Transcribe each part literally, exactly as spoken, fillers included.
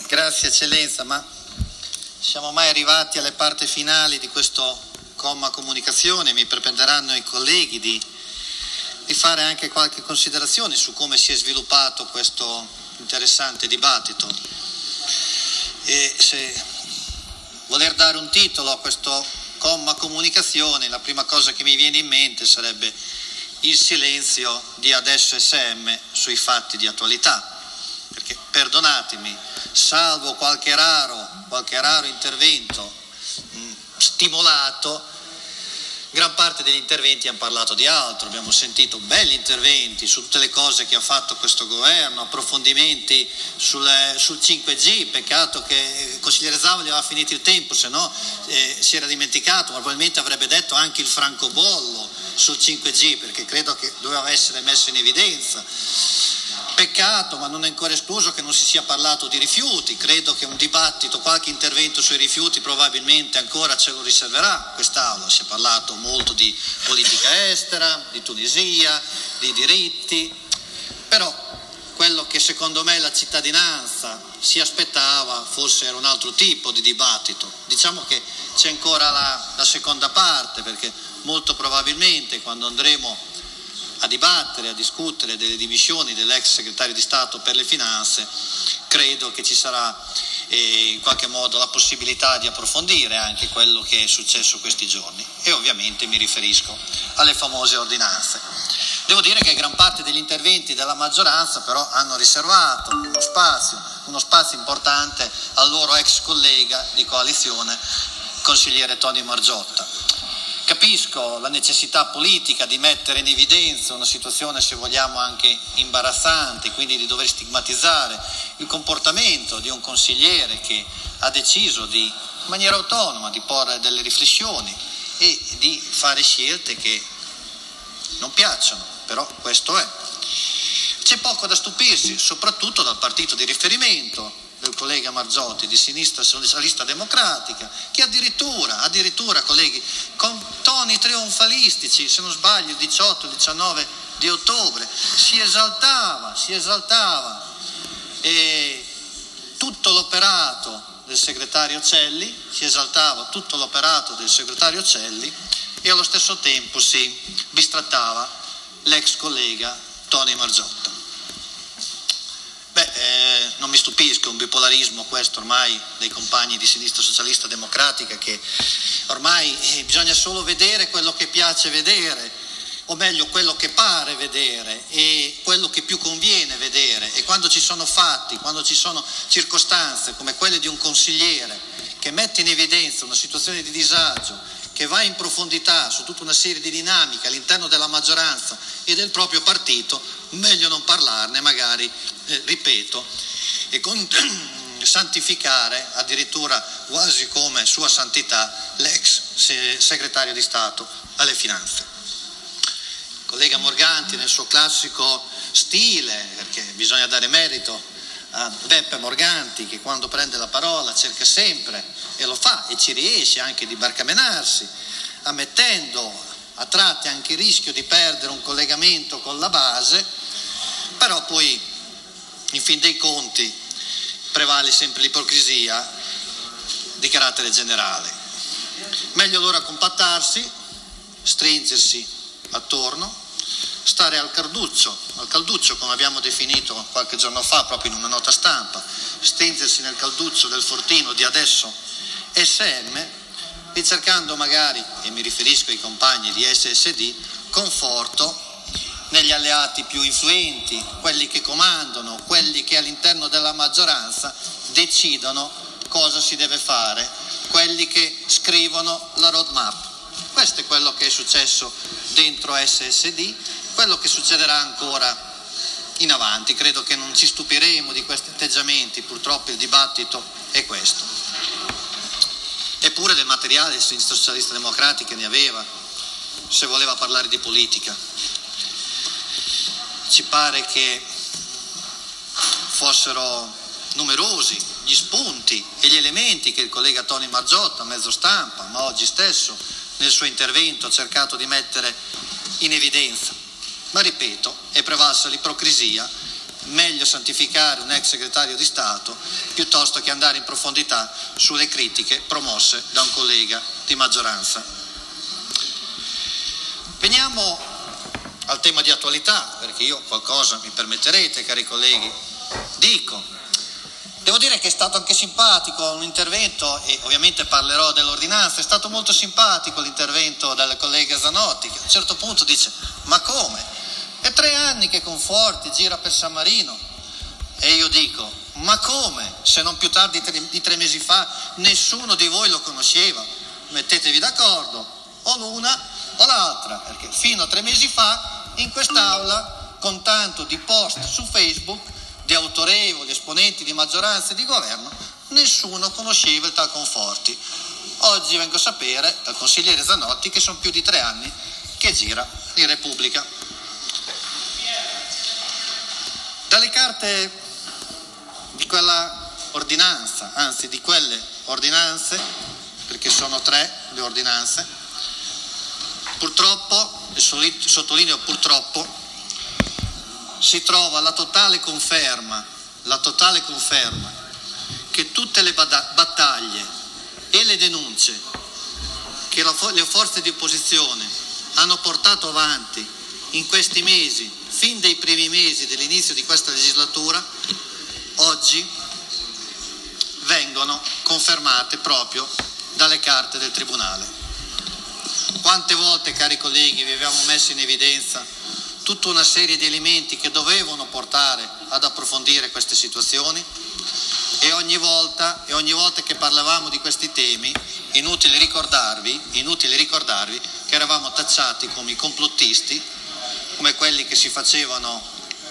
Grazie Eccellenza, ma siamo mai arrivati alle parti finali di questo comma comunicazione? Mi permetteranno i colleghi di, di fare anche qualche considerazione su come si è sviluppato questo interessante dibattito. E se voler dare un titolo a questo comma comunicazione, la prima cosa che mi viene in mente sarebbe il silenzio di Adesso S M sui fatti di attualità. Perché, perdonatemi, salvo qualche raro, qualche raro intervento mh, stimolato, gran parte degli interventi hanno parlato di altro. Abbiamo sentito belli interventi su tutte le cose che ha fatto questo governo, approfondimenti sul, sul cinque G, peccato che il consigliere Zavalli aveva finito il tempo, se no eh, si era dimenticato, ma probabilmente avrebbe detto anche il francobollo sul cinque G, perché credo che doveva essere messo in evidenza. Peccato, ma non è ancora escluso che non si sia parlato di rifiuti. Credo che un dibattito, qualche intervento sui rifiuti probabilmente ancora ce lo riserverà quest'Aula. Si è parlato molto di politica estera, di Tunisia, di diritti, però quello che secondo me la cittadinanza si aspettava forse era un altro tipo di dibattito. Diciamo che c'è ancora la, la seconda parte, perché molto probabilmente quando andremo a dibattere, a discutere delle dimissioni dell'ex segretario di Stato per le finanze, credo che ci sarà eh, in qualche modo la possibilità di approfondire anche quello che è successo questi giorni, e ovviamente mi riferisco alle famose ordinanze. Devo dire che gran parte degli interventi della maggioranza però hanno riservato uno spazio, uno spazio importante al loro ex collega di coalizione, consigliere Tony Margiotta. Capisco la necessità politica di mettere in evidenza una situazione, se vogliamo, anche imbarazzante, quindi di dover stigmatizzare il comportamento di un consigliere che ha deciso di, in maniera autonoma, di porre delle riflessioni e di fare scelte che non piacciono, però questo è. C'è poco da stupirsi, soprattutto dal partito di riferimento del collega Marzotto di Sinistra Socialista Democratica, che addirittura, addirittura colleghi, con toni trionfalistici, se non sbaglio il diciotto il diciannove di ottobre, si esaltava, si esaltava e tutto l'operato del segretario Celli, si esaltava tutto l'operato del segretario Celli e allo stesso tempo si bistrattava l'ex collega Tony Margiotta. Beh, eh, non mi stupisco, un bipolarismo questo ormai dei compagni di Sinistra Socialista Democratica, che ormai eh, bisogna solo vedere quello che piace vedere, o meglio quello che pare vedere e quello che più conviene vedere, e quando ci sono fatti, quando ci sono circostanze come quelle di un consigliere che mette in evidenza una situazione di disagio, che va in profondità su tutta una serie di dinamiche all'interno della maggioranza e del proprio partito, meglio non parlarne, magari, eh, ripeto, e con santificare addirittura quasi come sua santità l'ex segretario di Stato alle finanze. Il collega Morganti, nel suo classico stile, perché bisogna dare merito a Beppe Morganti, che quando prende la parola cerca sempre, e lo fa e ci riesce anche, di barcamenarsi, ammettendo a tratti anche il rischio di perdere un collegamento con la base, però poi in fin dei conti prevale sempre l'ipocrisia di carattere generale. Meglio allora compattarsi, stringersi attorno, stare al calduccio, al calduccio come abbiamo definito qualche giorno fa proprio in una nota stampa, stringersi nel calduccio del fortino di Adesso S M, e cercando magari, e mi riferisco ai compagni di S S D, conforto negli alleati più influenti, quelli che comandano, quelli che all'interno della maggioranza decidono cosa si deve fare, quelli che scrivono la roadmap. Questo è quello che è successo dentro S S D, quello che succederà ancora in avanti. Credo che non ci stupiremo di questi atteggiamenti, purtroppo il dibattito è questo. Eppure del materiale il Sinistra Socialista Democratica ne aveva, se voleva parlare di politica. Ci pare che fossero numerosi gli spunti e gli elementi che il collega Tony Margiotta, a mezzo stampa, ma oggi stesso nel suo intervento ha cercato di mettere in evidenza. Ma ripeto, è prevalsa l'ipocrisia meglio santificare un ex segretario di Stato piuttosto che andare in profondità sulle critiche promosse da un collega di maggioranza. Veniamo al tema di attualità, perché io qualcosa mi permetterete, cari colleghi, dico. Devo dire che è stato anche simpatico un intervento, e ovviamente parlerò dell'ordinanza, è stato molto simpatico l'intervento del collega Zanotti, che a un certo punto dice: ma come? È tre anni che Conforti gira per San Marino. E io dico: ma come? Se non più tardi di tre mesi fa nessuno di voi lo conosceva. Mettetevi d'accordo, o l'una o l'altra, perché fino a tre mesi fa in quest'Aula, con tanto di post su Facebook di autorevoli esponenti di maggioranza e di governo, nessuno conosceva il tal Conforti. Oggi vengo a sapere dal consigliere Zanotti che sono più di tre anni che gira in Repubblica. Dalle carte di quella ordinanza, anzi di quelle ordinanze, perché sono tre le ordinanze, purtroppo, e sottolineo purtroppo, si trova la totale conferma, la totale conferma che tutte le battaglie e le denunce che la, le forze di opposizione hanno portato avanti in questi mesi, fin dai primi mesi dell'inizio di questa legislatura, oggi vengono confermate proprio dalle carte del Tribunale. Quante volte, cari colleghi, vi avevamo messo in evidenza tutta una serie di elementi che dovevano portare ad approfondire queste situazioni, e ogni volta, e ogni volta che parlavamo di questi temi, inutile ricordarvi, inutile ricordarvi che eravamo tacciati come i complottisti, come quelli che si facevano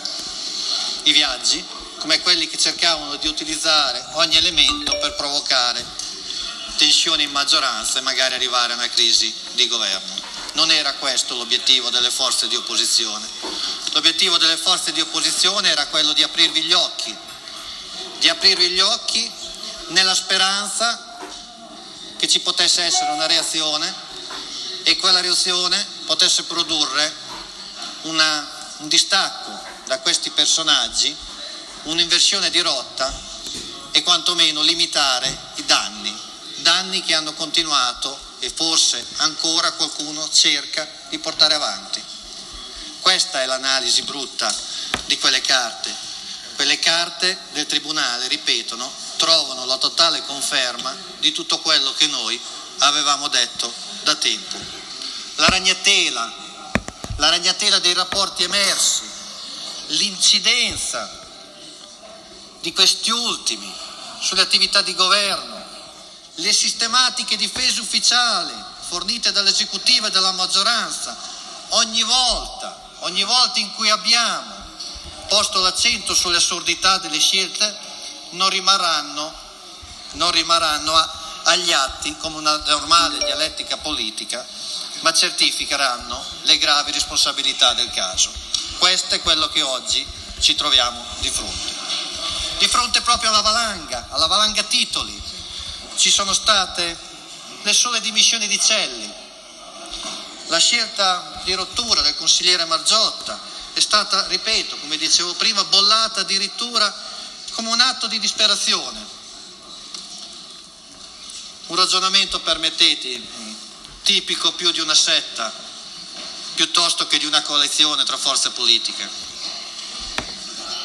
i viaggi, come quelli che cercavano di utilizzare ogni elemento per provocare tensioni in maggioranza e magari arrivare a una crisi di governo. Non era questo l'obiettivo delle forze di opposizione. L'obiettivo delle forze di opposizione era quello di aprirvi gli occhi, di aprirvi gli occhi nella speranza che ci potesse essere una reazione e quella reazione potesse produrre una, un distacco da questi personaggi, un'inversione di rotta e quantomeno limitare i danni, danni che hanno continuato e forse ancora qualcuno cerca di portare avanti. Questa è l'analisi brutta di quelle carte. Quelle carte del Tribunale, ripetono, trovano la totale conferma di tutto quello che noi avevamo detto da tempo. La ragnatela, la ragnatela dei rapporti emersi, l'incidenza di questi ultimi sulle attività di governo, le sistematiche difese ufficiali fornite dall'esecutiva e dalla maggioranza, ogni volta, ogni volta in cui abbiamo posto l'accento sulle assurdità delle scelte, non rimarranno, non rimarranno a, agli atti come una normale dialettica politica, ma certificheranno le gravi responsabilità del caso. Questo è quello che oggi ci troviamo di fronte. Di fronte proprio alla valanga, alla valanga titoli. Ci sono state le sole dimissioni di Celli, la scelta di rottura del consigliere Margiotta è stata, ripeto, come dicevo prima, bollata addirittura come un atto di disperazione. Un ragionamento, permettete, tipico più di una setta piuttosto che di una coalizione tra forze politiche.